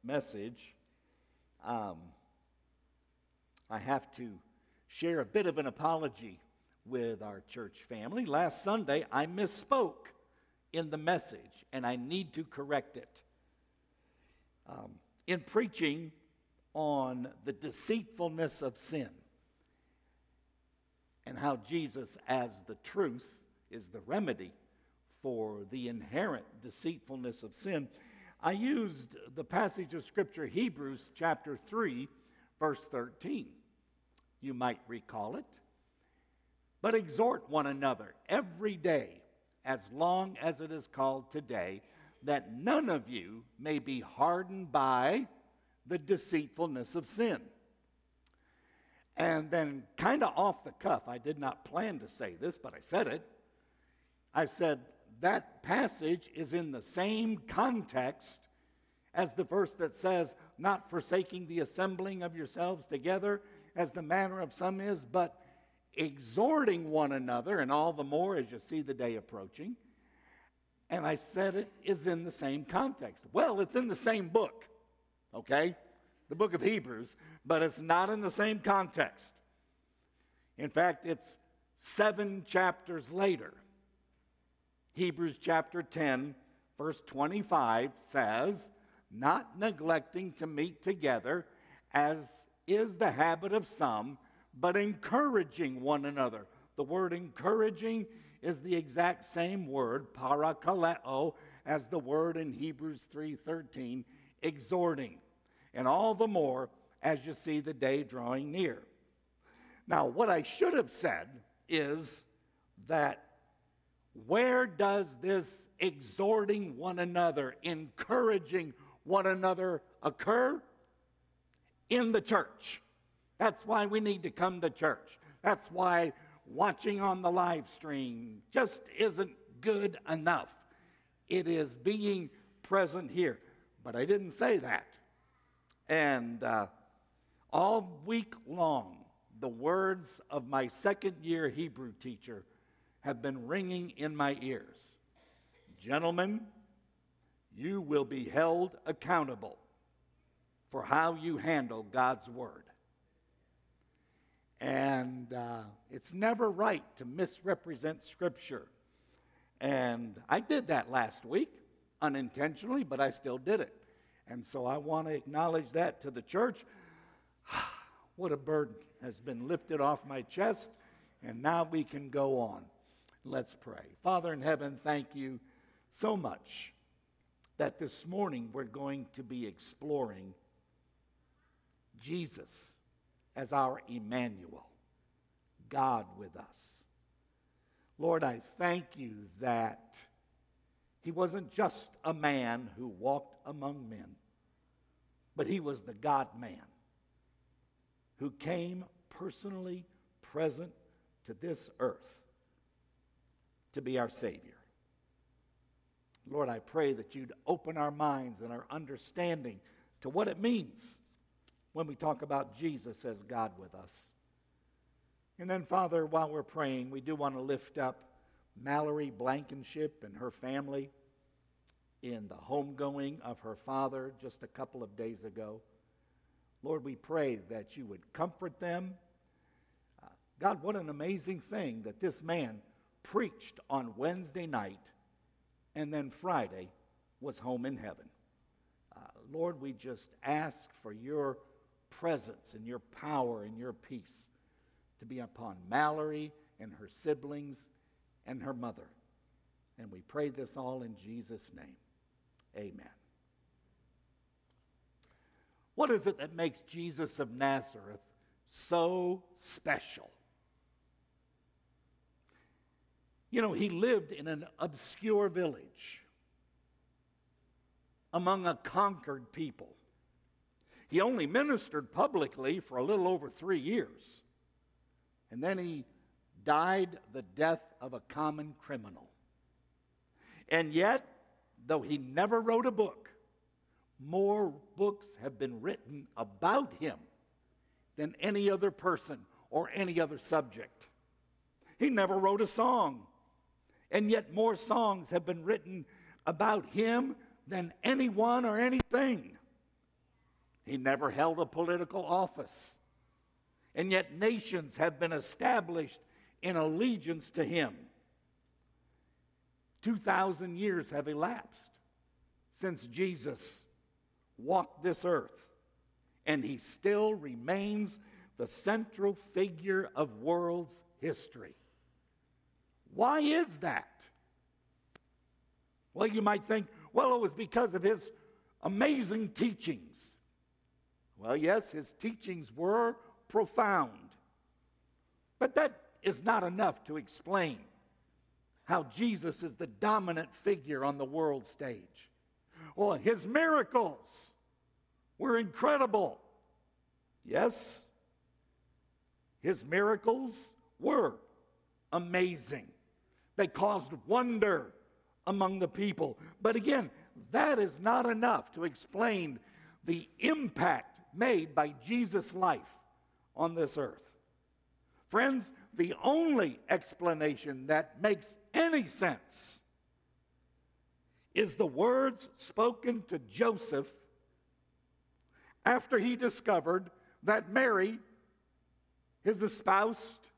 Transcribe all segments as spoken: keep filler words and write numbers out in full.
message, um, I have to share a bit of an apology with our church family. Last Sunday, I misspoke in the message, and I need to correct it. Um, in preaching on the deceitfulness of sin and how Jesus, as the truth, is the remedy for the inherent deceitfulness of sin, I used the passage of Scripture, Hebrews chapter three, verse thirteen. You might recall it. But exhort one another every day, as long as it is called today, that none of you may be hardened by the deceitfulness of sin. And then kind of off the cuff, I did not plan to say this, but I said it. I said that passage is in the same context as the verse that says, not forsaking the assembling of yourselves together, as the manner of some is, but exhorting one another, and all the more as you see the day approaching. And I said it is in the same context. Well, it's in the same book, okay? The book of Hebrews, but it's not in the same context. In fact, it's seven chapters later. Hebrews chapter ten, verse twenty-five says, not neglecting to meet together, as is the habit of some, but encouraging one another. The word encouraging is the exact same word, parakaleo, as the word in Hebrews three thirteen, exhorting. And all the more as you see the day drawing near. Now, what I should have said is that where does this exhorting one another, encouraging one another occur? In the church. That's why we need to come to church. That's why watching on the live stream just isn't good enough. It is being present here. But I didn't say that. And uh, all week long, the words of my second year Hebrew teacher have been ringing in my ears. Gentlemen, you will be held accountable for how you handle God's word. And uh, it's never right to misrepresent Scripture. And I did that last week, unintentionally, but I still did it. And so I want to acknowledge that to the church. What a burden has been lifted off my chest, and now we can go on. Let's pray. Father in heaven, thank you so much that this morning we're going to be exploring Jesus as our Emmanuel, God with us. Lord, I thank you that he wasn't just a man who walked among men, but he was the God-man who came personally present to this earth to be our Savior. Lord, I pray that you'd open our minds and our understanding to what it means when we talk about Jesus as God with us. And then, Father, while we're praying, we do want to lift up Mallory Blankenship and her family in the homegoing of her father just a couple of days ago. Lord, we pray that you would comfort them. Uh, God, what an amazing thing that this man preached on Wednesday night and then Friday was home in heaven. Uh, Lord, we just ask for your presence and your power and your peace to be upon Mallory and her siblings and her mother. And we pray this all in Jesus' name. Amen. What is it that makes Jesus of Nazareth so special? You know, he lived in an obscure village among a conquered people. He only ministered publicly for a little over three years. And then he died the death of a common criminal. And yet, though he never wrote a book, more books have been written about him than any other person or any other subject. He never wrote a song, and yet more songs have been written about him than anyone or anything. He never held a political office. And yet nations have been established in allegiance to him. Two thousand years have elapsed since Jesus walked this earth, and he still remains the central figure of world's history. Why is that? Well, you might think, well, it was because of his amazing teachings. Well, yes, his teachings were profound, but that is not enough to explain how Jesus is the dominant figure on the world stage. Well, his miracles were incredible. Yes, his miracles were amazing. They caused wonder among the people. But again, that is not enough to explain the impact made by Jesus' life on this earth. Friends, the only explanation that makes any sense is the words spoken to Joseph after he discovered that Mary, his espoused,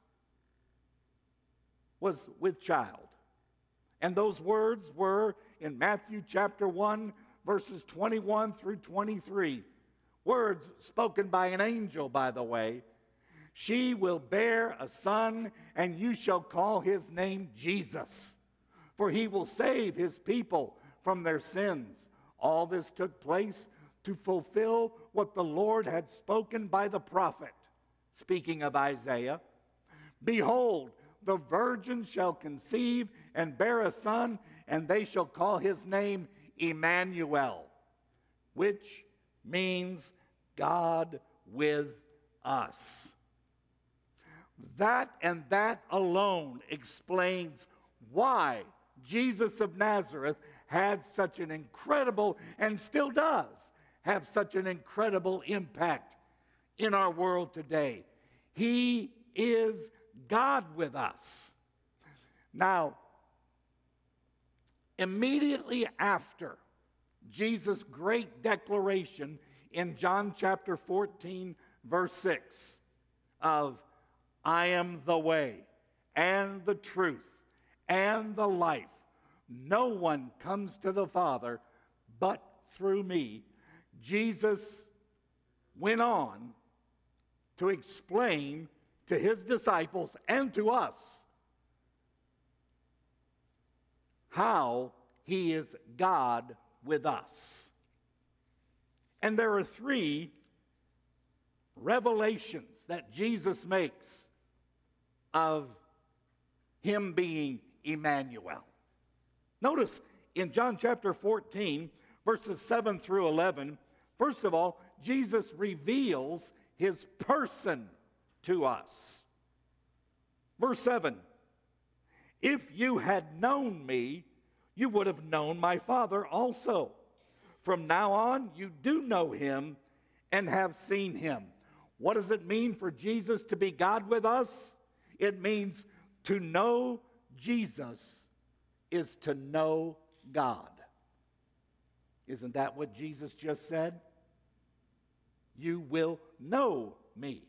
was with child. And those words were in Matthew chapter one, verses twenty-one through twenty-three. Words spoken by an angel, by the way. She will bear a son, and you shall call his name Jesus, for he will save his people from their sins. All this took place to fulfill what the Lord had spoken by the prophet, speaking of Isaiah. Behold, the virgin shall conceive and bear a son, and they shall call his name Emmanuel, which means God with us. That and that alone explains why Jesus of Nazareth had such an incredible, and still does have such an incredible impact in our world today. He is God with us. Now, immediately after Jesus' great declaration in John chapter fourteen, verse six, of I am the way and the truth and the life. No one comes to the Father but through me. Jesus went on to explain to his disciples and to us how he is God with us. And there are three revelations that Jesus makes of him being Emmanuel. Notice in John chapter fourteen, verses seven through eleven, first of all, Jesus reveals his person to us. Verse seven, if you had known me, you would have known my Father also. From now on, you do know him and have seen him. What does it mean for Jesus to be God with us? It means to know Jesus is to know God. Isn't that what Jesus just said? You will know me.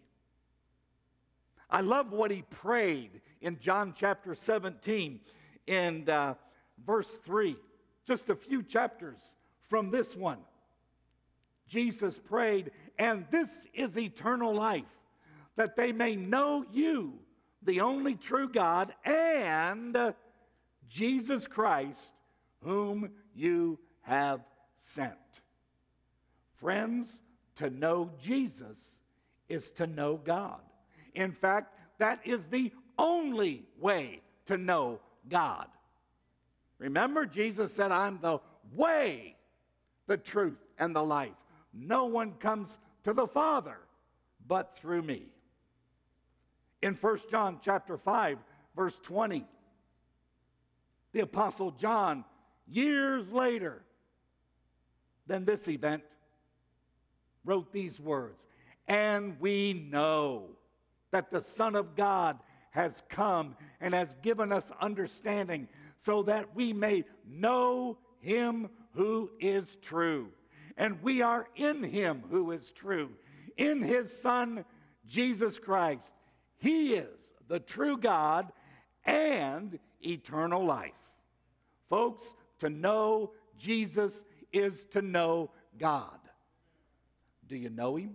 I love what he prayed in John chapter seventeen and uh, verse three, just a few chapters from this one. Jesus prayed, and this is eternal life, that they may know you, the only true God, and uh, Jesus Christ, whom you have sent. Friends, to know Jesus is to know God. In fact, that is the only way to know God. Remember, Jesus said, I'm the way, the truth, and the life. No one comes to the Father but through me. In First John chapter five, verse twenty, the Apostle John, years later than this event, wrote these words, and we know that the Son of God has come and has given us understanding so that we may know him who is true. and we are in him who is true, in his Son, Jesus Christ. He is the true God and eternal life. Folks, to know Jesus is to know God. Do you know him?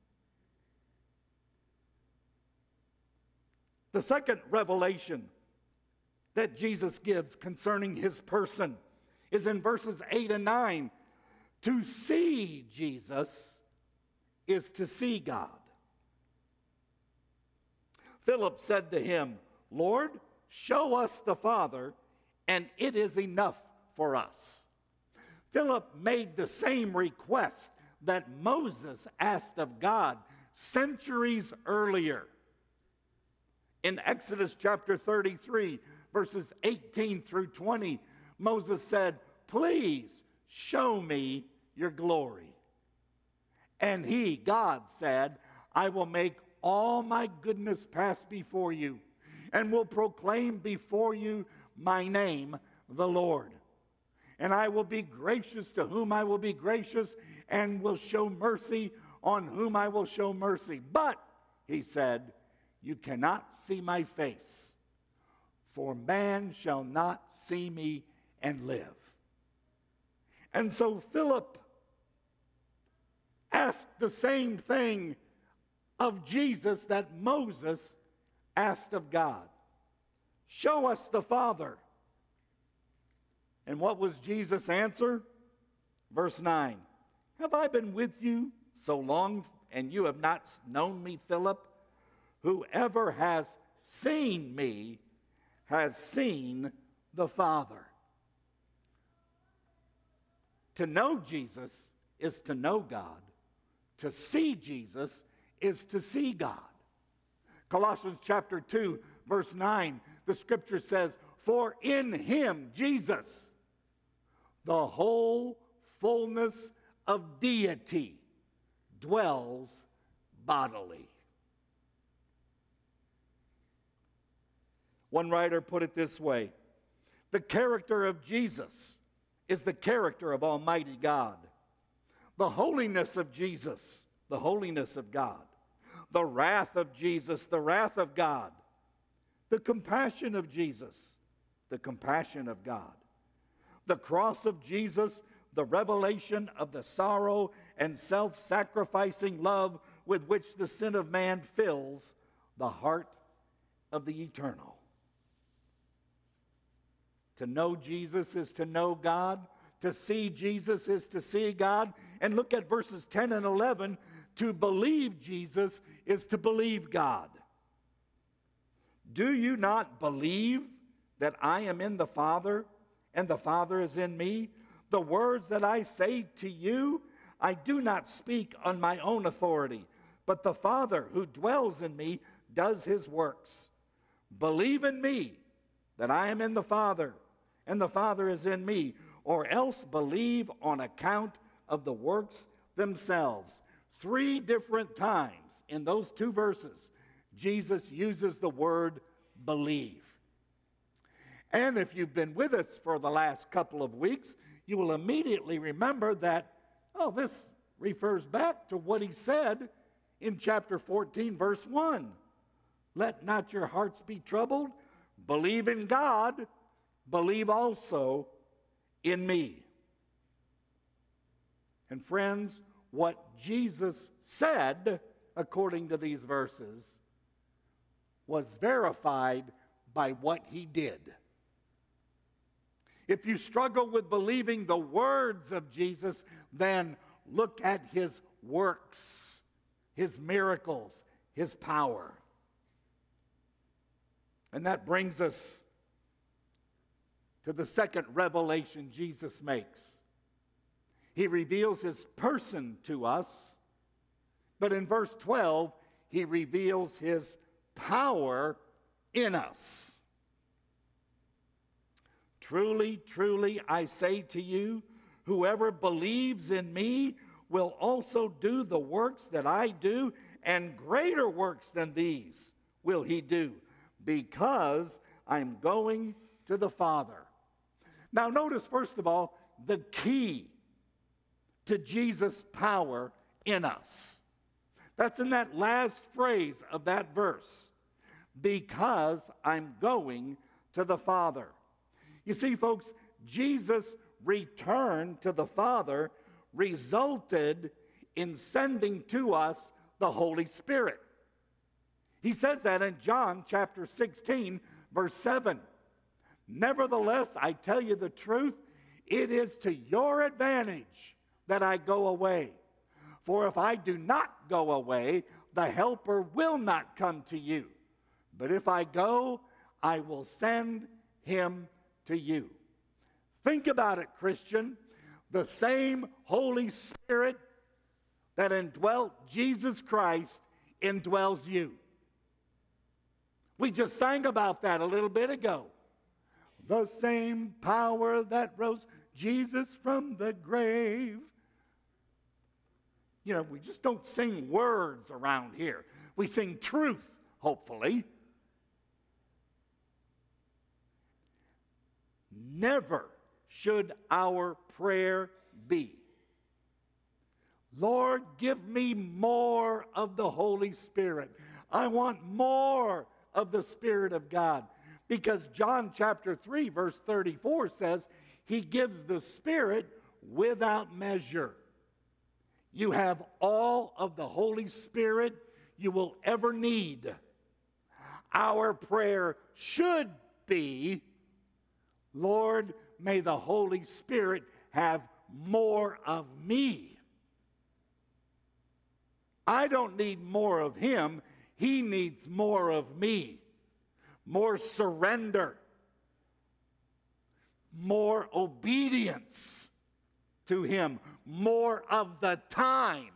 The second revelation that Jesus gives concerning his person is in verses eight and nine. To see Jesus is to see God. Philip said to him, Lord, show us the Father, and it is enough for us. Philip made the same request that Moses asked of God centuries earlier. In Exodus chapter thirty-three, verses eighteen through twenty, Moses said, please show me your glory. And he, God, said, I will make all my goodness pass before you, and will proclaim before you my name, the Lord. And I will be gracious to whom I will be gracious, and will show mercy on whom I will show mercy. But, he said, you cannot see my face, for man shall not see me and live. And so Philip asked the same thing of Jesus that Moses asked of God. Show us the Father. And what was Jesus' answer? Verse nine. Have I been with you so long, and you have not known me, Philip? Whoever has seen me has seen the Father. To know Jesus is to know God. To see Jesus is to see God. Colossians chapter two, verse nine, the scripture says, for in him, Jesus, the whole fullness of deity dwells bodily. One writer put it this way: the character of Jesus is the character of Almighty God. The holiness of Jesus, the holiness of God. The wrath of Jesus, the wrath of God. The compassion of Jesus, the compassion of God. The cross of Jesus, the revelation of the sorrow and self-sacrificing love with which the sin of man fills the heart of the eternal. To know Jesus is to know God. To see Jesus is to see God. And look at verses ten and eleven. To believe Jesus is to believe God. Do you not believe that I am in the Father, and the Father is in me? The words that I say to you, I do not speak on my own authority, but the Father who dwells in me does his works. Believe in me that I am in the Father, and the Father is in me, or else believe on account of the works themselves. Three different times in those two verses, Jesus uses the word believe. And if you've been with us for the last couple of weeks, you will immediately remember that, oh, this refers back to what he said in chapter fourteen, verse one. Let not your hearts be troubled. Believe in God. Believe also in me. And friends, what Jesus said, according to these verses, was verified by what he did. If you struggle with believing the words of Jesus, then look at his works, his miracles, his power. And that brings us to the second revelation Jesus makes. He reveals his person to us, but in verse twelve, he reveals his power in us. Truly, truly, I say to you, whoever believes in me will also do the works that I do, and greater works than these will he do, because I'm going to the Father. Now notice, first of all, the key to Jesus' power in us. That's in that last phrase of that verse. Because I'm going to the Father. You see, folks, Jesus' return to the Father resulted in sending to us the Holy Spirit. He says that in John chapter sixteen, verse seven. Nevertheless, I tell you the truth, it is to your advantage that I go away. For if I do not go away, the Helper will not come to you. But if I go, I will send him to you. Think about it, Christian. The same Holy Spirit that indwelt Jesus Christ indwells you. We just sang about that a little bit ago. The same power that rose Jesus from the grave. You know, we just don't sing words around here. We sing truth, hopefully. Never should our prayer be, Lord, give me more of the Holy Spirit. I want more of the Spirit of God. Because John chapter three, verse thirty-four says, he gives the Spirit without measure. You have all of the Holy Spirit you will ever need. Our prayer should be, Lord, may the Holy Spirit have more of me. I don't need more of him. He needs more of me. More surrender. More obedience to him. More of the time.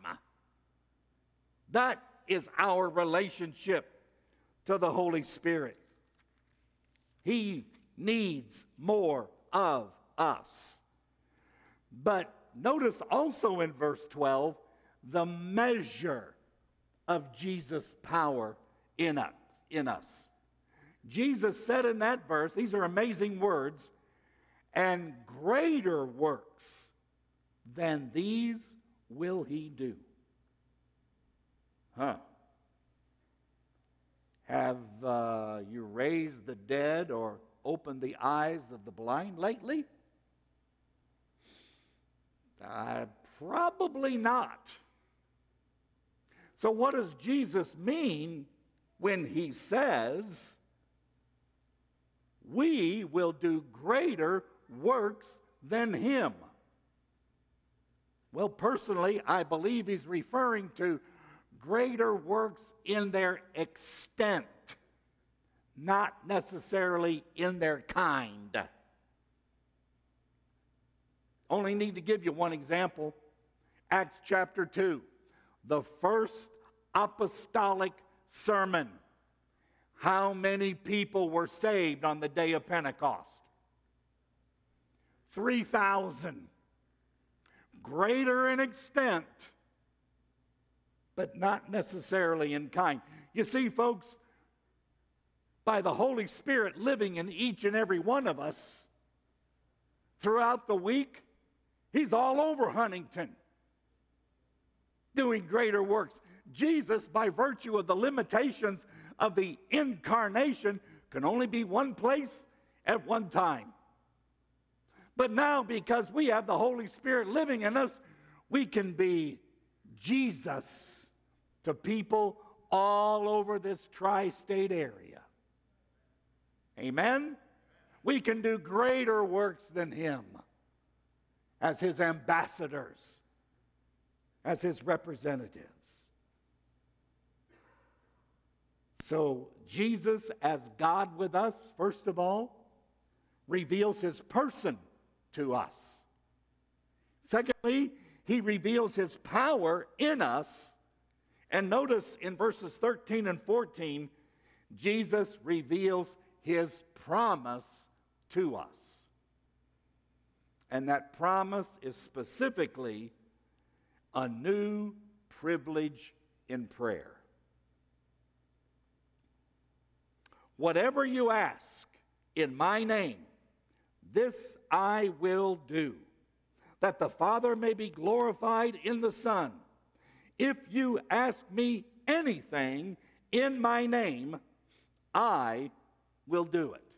That is our relationship to the Holy Spirit. He needs more of us. But notice also in verse twelve, the measure of Jesus' power in us, in us. Jesus said in that verse, these are amazing words, and greater works than these will he do. Huh. Have uh, you raised the dead or opened the eyes of the blind lately? Uh, probably not. So what does Jesus mean when he says, we will do greater works than him? Well, personally, I believe he's referring to greater works in their extent, not necessarily in their kind. Only need to give you one example. Acts chapter two, the first apostolic sermon. How many people were saved on the day of Pentecost? three thousand. Greater in extent, but not necessarily in kind. You see, folks, by the Holy Spirit living in each and every one of us, throughout the week, he's all over Huntington, doing greater works. Jesus, by virtue of the limitations of the incarnation, can only be one place at one time. But now, because we have the Holy Spirit living in us, we can be Jesus to people all over this tri-state area. Amen? We can do greater works than him as his ambassadors, as his representatives. So Jesus, as God with us, first of all, reveals his person to us. Secondly, he reveals his power in us. And notice in verses thirteen and fourteen, Jesus reveals his promise to us. And that promise is specifically a new privilege in prayer. Whatever you ask in my name, this I will do, that the Father may be glorified in the Son. If you ask me anything in my name, I will do it.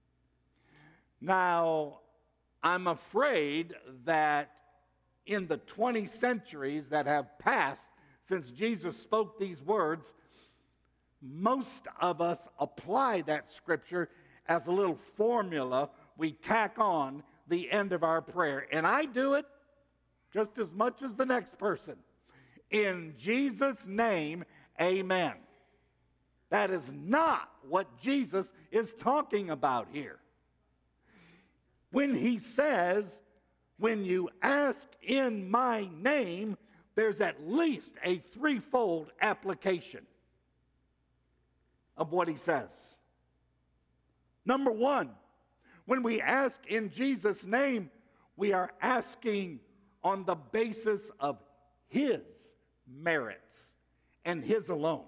Now, I'm afraid that in the twenty centuries that have passed since Jesus spoke these words, most of us apply that scripture as a little formula we tack on the end of our prayer. And I do it just as much as the next person. In Jesus' name, amen. That is not what Jesus is talking about here. When he says, when you ask in my name, there's at least a threefold application of what he says. Number one, when we ask in Jesus' name, we are asking on the basis of his merits and his alone.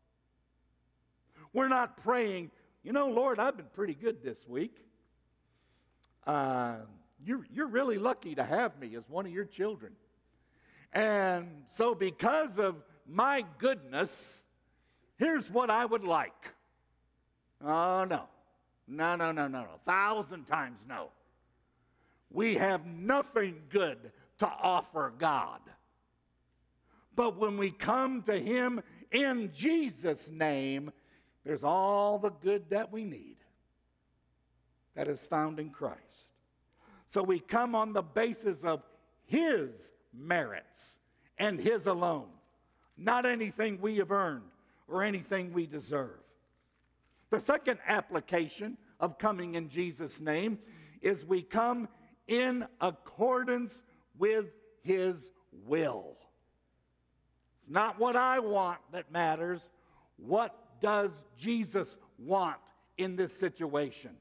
We're not praying, you know, Lord, I've been pretty good this week. Uh, you're, you're really lucky to have me as one of your children. And so because of my goodness, here's what I would like. Oh, no. No, no, no, no, no. A thousand times no. We have nothing good to offer God. But when we come to him in Jesus' name, there's all the good that we need that is found in Christ. So we come on the basis of his merits and his alone, not anything we have earned or anything we deserve. The second application of coming in Jesus' name is we come in accordance with his will. It's not what I want that matters. What does Jesus want in this situation?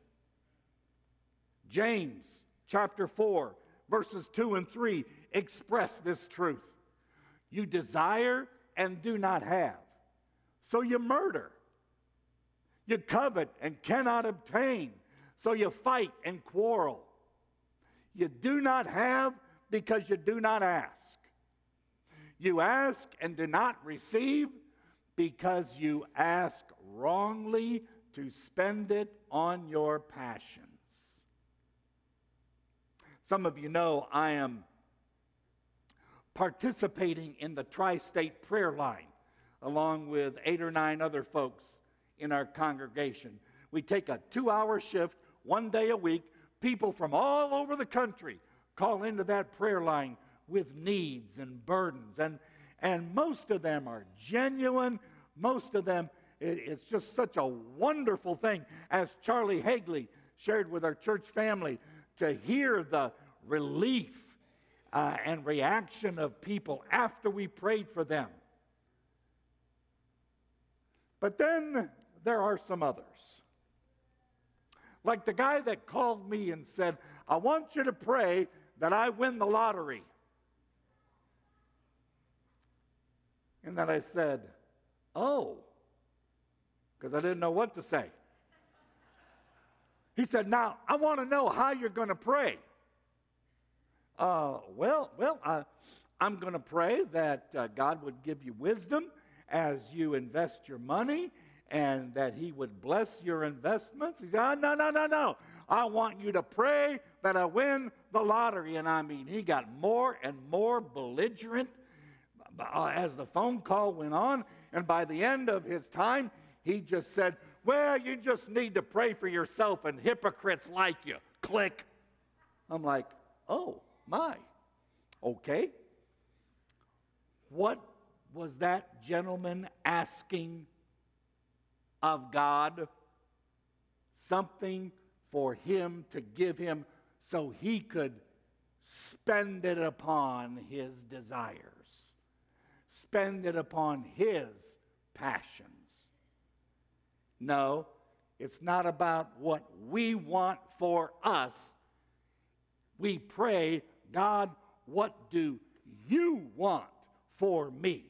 James chapter four, verses two and three express this truth. You desire and do not have, so you murder. You covet and cannot obtain, so you fight and quarrel. You do not have because you do not ask. You ask and do not receive because you ask wrongly to spend it on your passions. Some of you know I am participating in the Tri-State Prayer Line along with eight or nine other folks in our congregation. We take a two-hour shift, one day a week. People from all over the country call into that prayer line with needs and burdens. And, and most of them are genuine. Most of them, it's just such a wonderful thing, as Charlie Hagley shared with our church family, to hear the relief uh, and reaction of people after we prayed for them. But then there are some others. Like the guy that called me and said, I want you to pray that I win the lottery. And then I said, oh, because I didn't know what to say. He said, now, I want to know how you're going to pray. Uh, well, well, uh, I'm going to pray that uh, God would give you wisdom as you invest your money, and that he would bless your investments. He said, oh, no, no, no, no. I want you to pray that I win the lottery. And I mean, he got more and more belligerent uh, as the phone call went on. And by the end of his time, he just said, well, you just need to pray for yourself and hypocrites like you. Click. I'm like, oh, my. Okay. What was that gentleman asking of God? Something for him to give him so he could spend it upon his desires, spend it upon his passions. No, it's not about what we want for us. We pray, God, what do you want for me?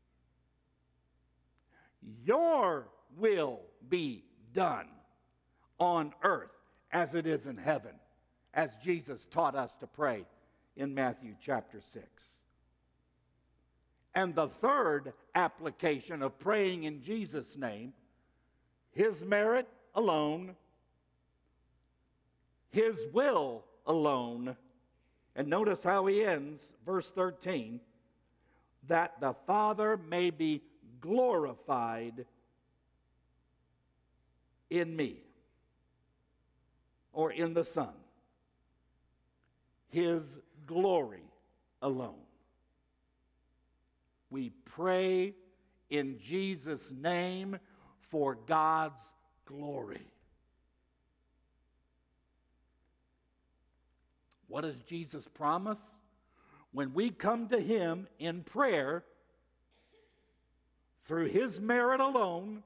Your will be done on earth as it is in heaven, as Jesus taught us to pray in Matthew chapter six. And the third application of praying in Jesus' name, His merit alone, His will alone, and notice how he ends, verse thirteen, that the Father may be glorified in me, or in the Son. His glory alone. We pray in Jesus' name for God's glory. What does Jesus promise? When we come to Him in prayer, through His merit alone,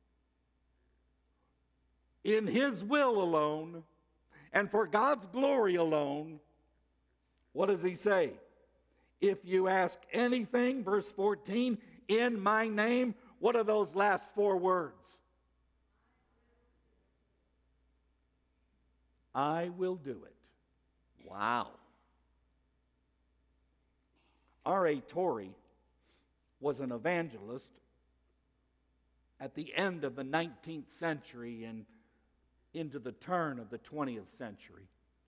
in His will alone, and for God's glory alone, what does He say? If you ask anything, verse fourteen, in my name, what are those last four words? I will do it. Wow. R A Torrey was an evangelist at the end of the nineteenth century and into the turn of the twentieth century.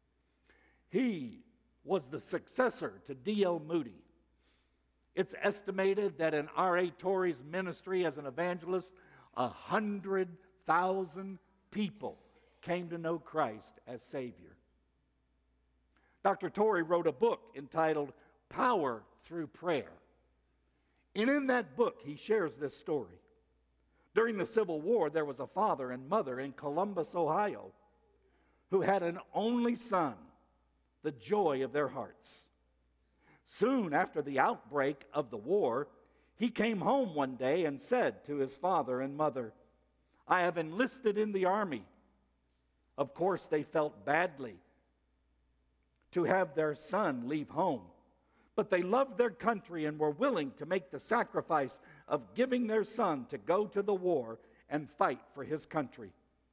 He was the successor to D L Moody. It's estimated that in R A Torrey's ministry as an evangelist, a hundred thousand people came to know Christ as Savior. Doctor Torrey wrote a book entitled Power Through Prayer. And in that book, he shares this story. During the Civil War, there was a father and mother in Columbus, Ohio, who had an only son, the joy of their hearts. Soon after the outbreak of the war, he came home one day and said to his father and mother, I have enlisted in the army. Of course, they felt badly to have their son leave home, but they loved their country and were willing to make the sacrifice of giving their son to go to the war and fight for his country.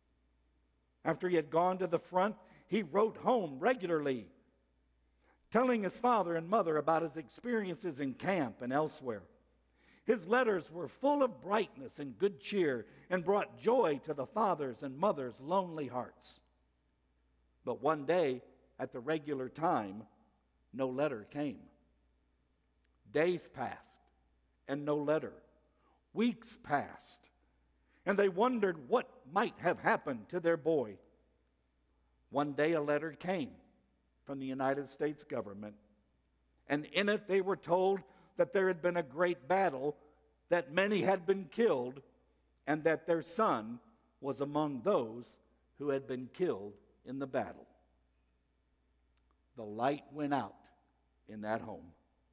After he had gone to the front, he wrote home regularly, telling his father and mother about his experiences in camp and elsewhere. His letters were full of brightness and good cheer and brought joy to the father's and mother's lonely hearts. But one day, at the regular time, no letter came. Days passed, and no letter. Weeks passed, and they wondered what might have happened to their boy. One day a letter came from the United States government, and in it they were told that there had been a great battle, that many had been killed, and that their son was among those who had been killed in the battle. The light went out in that home.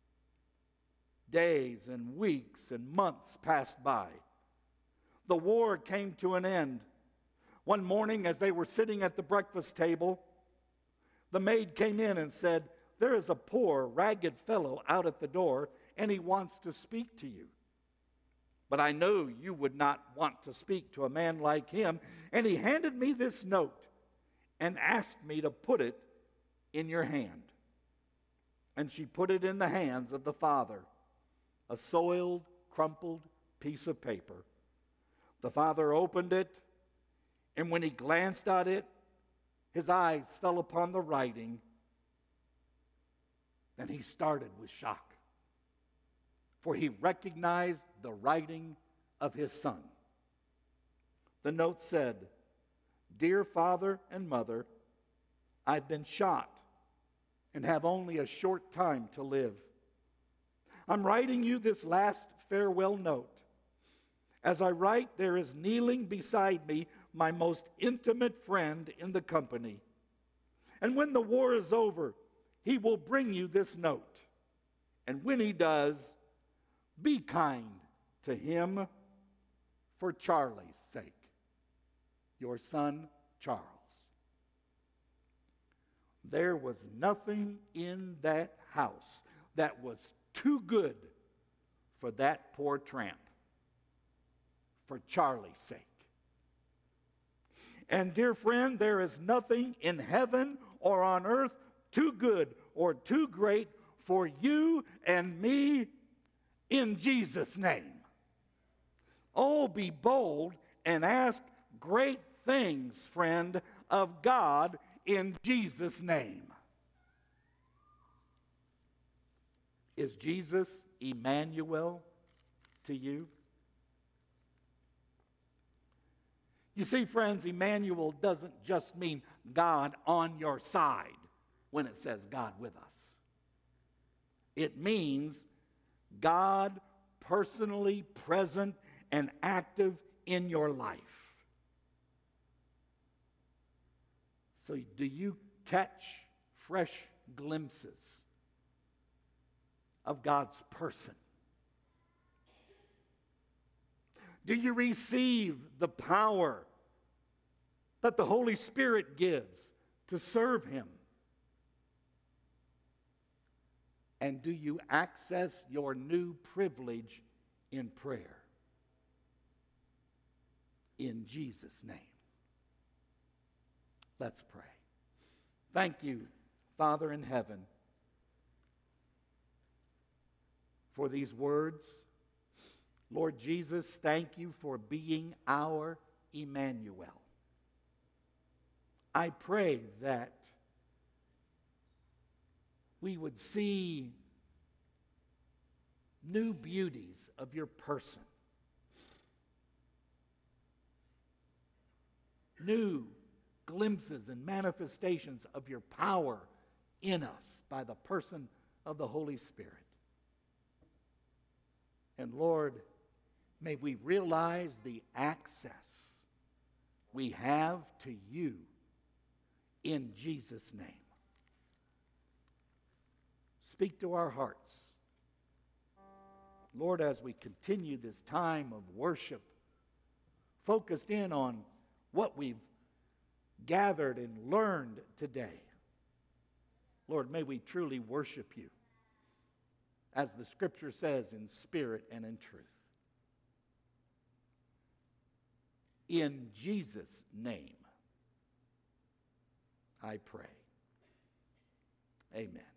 Days and weeks and months passed by. The war came to an end. One morning, as they were sitting at the breakfast table, the maid came in and said, there is a poor, ragged fellow out at the door, and he wants to speak to you. But I know you would not want to speak to a man like him, and he handed me this note and asked me to put it in your hand. And she put it in the hands of the father, a soiled, crumpled piece of paper. The father opened it, and when he glanced at it, his eyes fell upon the writing. Then he started with shock, for he recognized the writing of his son. The note said, Dear father and mother, I've been shot and have only a short time to live. I'm writing you this last farewell note. As I write, there is kneeling beside me my most intimate friend in the company. And when the war is over, he will bring you this note. And when he does, be kind to him for Charlie's sake. Your son, Charles. There was nothing in that house that was too good for that poor tramp, for Charlie's sake. And dear friend, there is nothing in heaven or on earth too good or too great for you and me in Jesus' name. Oh, be bold and ask great things, friend, of God in Jesus' name. Is Jesus Emmanuel to you? You see, friends, Emmanuel doesn't just mean God on your side when it says God with us. It means God personally present and active in your life. So do you catch fresh glimpses of God's person? Do you receive the power that the Holy Spirit gives to serve Him? And do you access your new privilege in prayer? In Jesus' name. Let's pray. Thank you, Father in heaven, for these words. Lord Jesus, thank you for being our Emmanuel. I pray that we would see new beauties of your person, new glimpses and manifestations of your power in us by the person of the Holy Spirit. And Lord, may we realize the access we have to you in Jesus' name. Speak to our hearts. Lord, as we continue this time of worship, focused in on what we've gathered and learned today, Lord, may we truly worship you, as the Scripture says, in spirit and in truth. In Jesus' name, I pray. Amen.